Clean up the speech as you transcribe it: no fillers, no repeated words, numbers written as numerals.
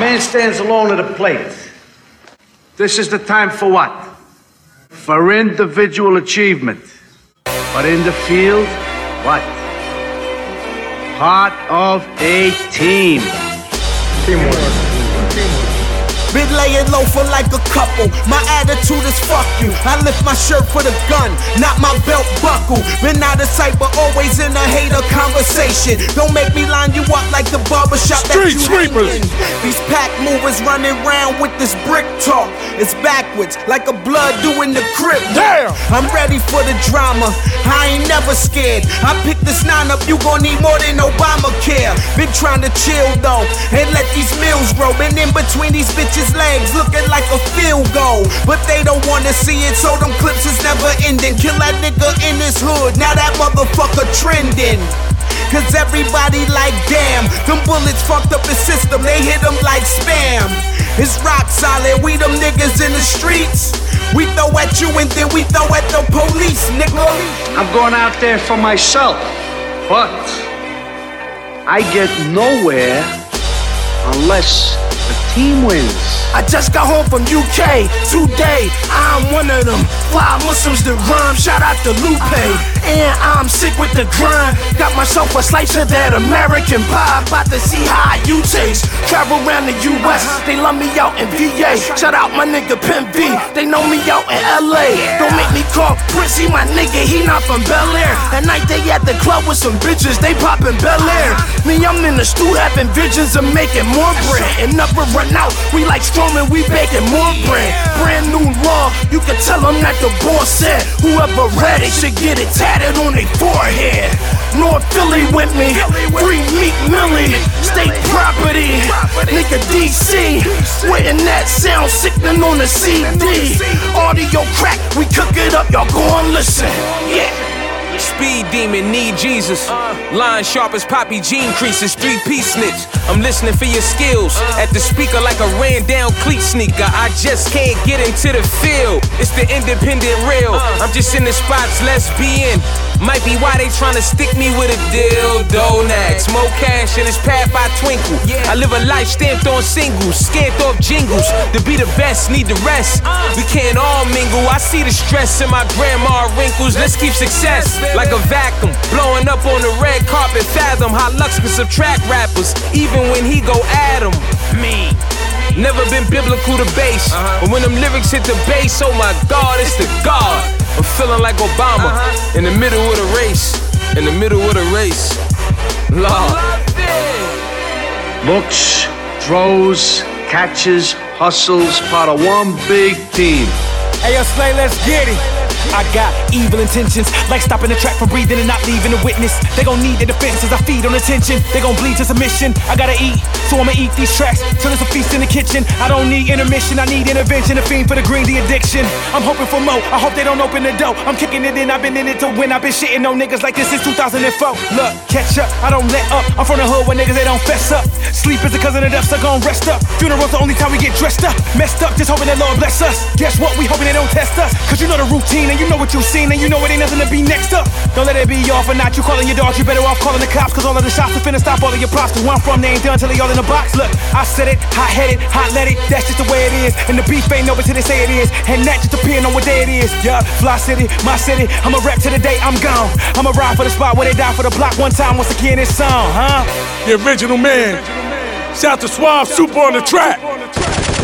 Man stands alone at a plate. This is the time for what? For individual achievement. But in the field, what? Part of a team. Teamwork. Been laying low for like a couple. My attitude is fuck you. I lift my shirt for the gun, not my belt buckle. Been out of sight, but always in a hater conversation. Don't make me line you up like the barbershop that you sweepers. These pack movers running around with this brick talk. It's backwards, like a blood doing the crib. Damn! I'm ready for the drama. I ain't never scared. I pick this 9 up, you gon' need more than Obamacare. Been trying to chill though, and let these meals grow. And in between these bitches' legs looking like a field goal, but they don't wanna see it, so them clips is never ending. Kill that nigga in his hood, now that motherfucker trending. Cause everybody like damn, them bullets fucked up the system, they hit them like spam. It's rock solid, we them niggas in the streets. We throw at you and then we throw at the police, nigga. I'm going out there for myself, but I get nowhere unless the team wins. I just got home from UK today. I'm one of them fly Muslims that rhyme. Shout out to Lupe. And I'm sick with the grind. Got myself a slice of that American pie. About to see how you taste. Travel around the US. They love me out in VA. Shout out my nigga Pimp V. They know me out in LA. Don't make me call Prissy my nigga. He not from Bel Air. At night they at the club with some bitches. They poppin' Bel Air. Me, I'm in the stew having visions of making more bread. And never run out. We like Strowman, we baking more bread. Brand new law. You can tell them that the boss said whoever read it should get it tatted on their forehead. North Philly with me, free Meek Millie, state property, nigga DC, written that sound sickening on the CD. Audio crack, we cook it up, y'all go and listen. Yeah. Speed demon, need Jesus. Line sharp as Poppy Jean creases, 3-piece snitch. I'm listening for your skills. At the speaker like a ran down cleat sneaker. I just can't get into the field. It's the independent real. I'm just in the spots, let's be in. Might be why they tryna stick me with a dildo next. More cash in this path I twinkle. I live a life stamped on singles, scanned off jingles. To be the best, need the rest. We can't all mingle. I see the stress in my grandma wrinkles. Let's keep success like a vacuum, blowing up on the red carpet. Fathom how Lux can subtract rappers, even when he go at 'em. Me. Never been biblical to bass, but when them lyrics hit the bass, oh my God, it's the God. I'm feeling like Obama in the middle of the race, in the middle of the race. Lord. Books, throws, catches, hustles, part of one big team. Hey, yo, Slay, let's get it. I got evil intentions, like stopping the track from breathing and not leaving a witness. They gon' need their defenses, I feed on attention. They gon' bleed to submission. I gotta eat, so I'ma eat these tracks till there's a feast in the kitchen. I don't need intermission, I need intervention. A fiend for the green, the addiction. I'm hoping for more, I hope they don't open the door. I'm kicking it in, I've been in it to win. I've been shitting on niggas like this since 2004. Look, catch up, I don't let up. I'm from the hood where niggas, they don't fess up. Sleep is a cousin of death, so gon' rest up. Funeral's the only time we get dressed up. Messed up, just hoping that Lord bless us. Guess what, we hoping they don't test us. Cause you know the routine and you know what you've seen. And you know it ain't nothing to be next up. Don't let it be off or not. You calling your dogs, you better off calling the cops. Cause all of the shots are finna stop all of your props. Cause where I'm from, they ain't done till they all in the box. Look, I said it, hot-headed, hot-leaded. That's just the way it is. And the beef ain't over till they say it is. And that just depending on what day it is. Yeah, Fly City, my city. I'ma rap to the day I'm gone. I'ma ride for the spot where they die for the block one time. Once again, this song, huh? The original man. Shout to Suave Super on the track.